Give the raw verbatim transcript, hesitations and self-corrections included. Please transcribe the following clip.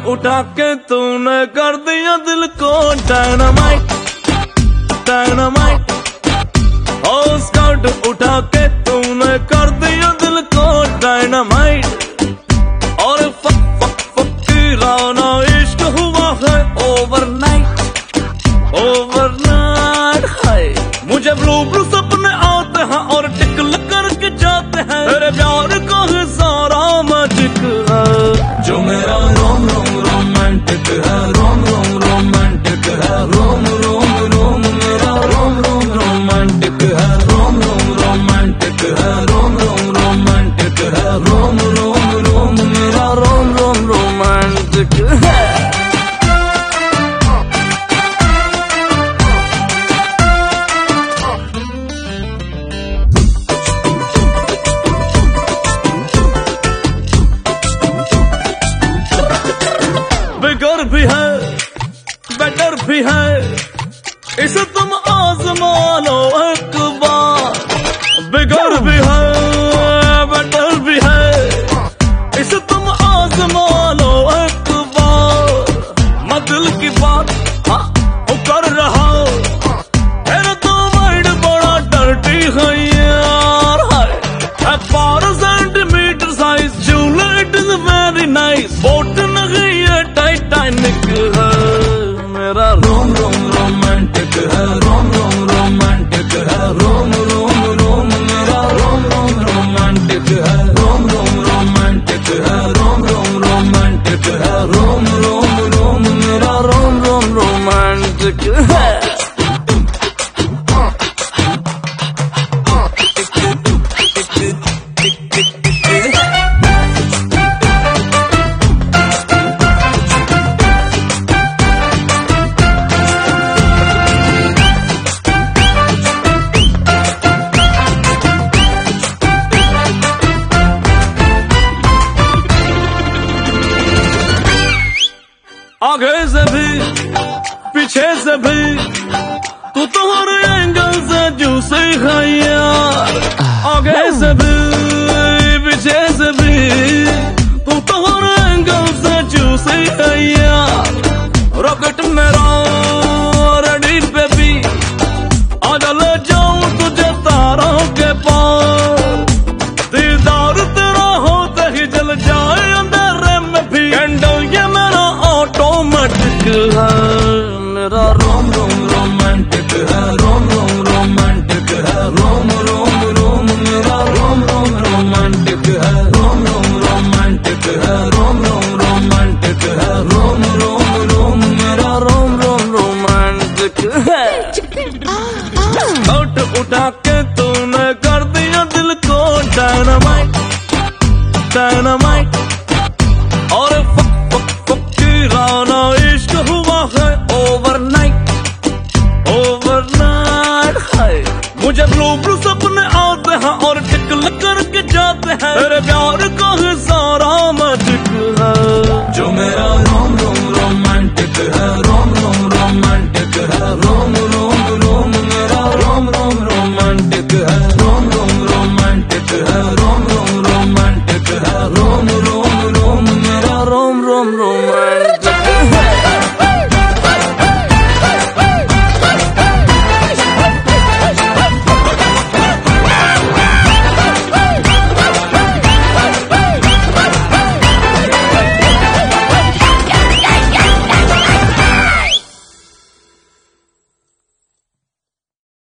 उठा के तूने कर दिया दिल को डायनामाइट डायनामाइट। ओ स्कर्ट उठा के तूने कर दिया दिल को डायनामाइट। और फक फक फकीराना इश्क हुआ है ओवरनाइट ओवरनाइट। हाय मुझे ब्लू ब्लू सपने आते हैं और टिकल करके जाते हैं। मेरे प्यार का है सारा मैजिक है जो मेरा रोम रोम रोमांटिक है। रोम रोम रोमांटिक है। रोम रोम रोम मेरा रोम रोम रोमांटिक है। रोम रोम रोमांटिक है। रोम रोम रोमांटिक है। रोम रोम रोम मेरा रोम रोम रोमांटिक है। बिगर भी है बेटर भी है इसे तुम आजमा लो एक बार। बिगर भी है बेटर भी है इसे तुम आजमा लो एक बार। मैं दिल की बात हाँ कर रहा मेरा तो माइंड बड़ा डर्टी है यार। है बारह सेंटीमीटर साइज झूला it is very nice. Boat नहीं है टाइटैनिक है मेरा रोम रोम रोमांटिक है। रोम रोम रोमांटिक है। रोम रोम रोम मेरा रोम रोम रोमांटिक है। रोम रोम रोमांटिक है। रोम रोम रोमांटिक है। रोम रोम रोम मेरा रोम रोम रोमांटिक है। आगे से भी पीछे से भी तू तो हर एंगल से जूसे है यार। आगे से भी पीछे से भी तू तो हर एंगल से जूसे है यार। रॉकेट मेरा रेडी बेबी आजा ले जाऊं तुझे तारों के पार। दीदार तेरा होते ही जल जाए अंधेरे में भी। कैंडल ये मेरा ऑटोमेटिक है मेरा रोम रोम रोमांटिक है। रोम रोम रोमांटिक है। रोम रोम रोम मेरा रोम रोम रोमांटिक है। रोम रोम रोमांटिक है। रोम रोम रोमांटिक है। रोम रोम रोम मेरा रोम रोम रोमांटिक है। उठ उठा के तूने कर दिया दिल को डायनामाइट डायनामाइट। और फक फक फकीराना इश्क हुआ है ओवरनाइट ओवरनाइट। हाय मुझे ब्लू ब्लू सपने आते हैं और टिकल करके जाते हैं। मेरे प्यार का है सारा मैजिक है जो मेरा रोम रोम रोमांटिक है। रोम रोम रोमांटिक है। रोम रोम रोम मेरा रोम रोम रोमांटिक है। रोम रोम रोमांटिक है। रोम रोम रोमांटिक है। रोम रोम रोम मेरा रोम रोम रोमांटिक